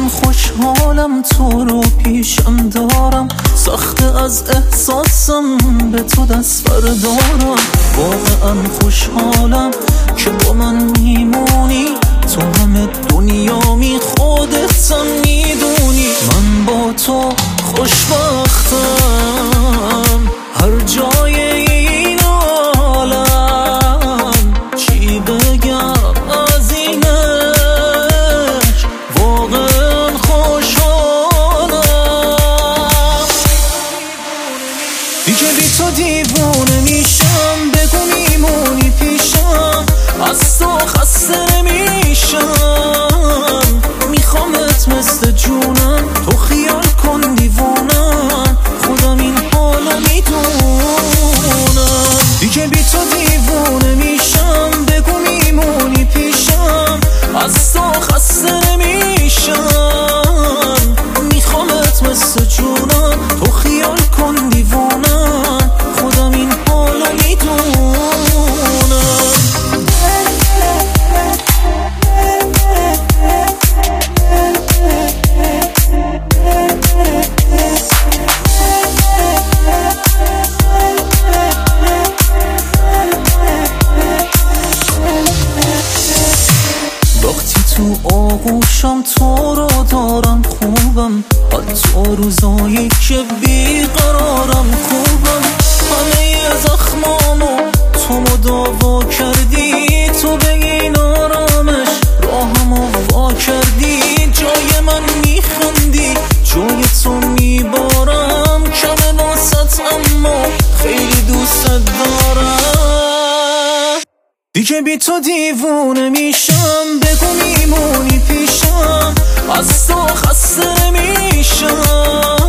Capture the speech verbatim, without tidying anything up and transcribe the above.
خوشحالم تو رو پیشم دارم، سخته از احساسم به تو دست بردارم. واقعا خوشحالم که با من میمونی، تو همه دنیامی خودتم میدونی. من با تو خوشبختم هر جای این عالم، چی بگم از اینش، واقعا خوشحالم. دیگه بی تو دیوونه میشم، بگو میمونی پیشم، از تو خسته نمیشم. میخوامت مثل جونم، تو خیال کن دیوونم، خودم این حالو میدونم. دیگه بی تو دیوونه میشم، بگو میمونی پیشم، از تو خسته نمیشم. میخوامت مثل جونم، تو خیال کن دیوونم، خودم این حالو میدونم. وقتی تو آغوشم تو رو دارم خوبم، حتی روزایی که بیقرارم خوبم. همه زخمامو تو مداوا کردی، تو به این آرامش راهمو وا کردی. جای من میخندی، جای تو میبارم، کم واسط اما خیلی دوست دارم. دیگه بی تو دیوونه میشم، بگو میمونی پیشم، از تو خسته نمیشم.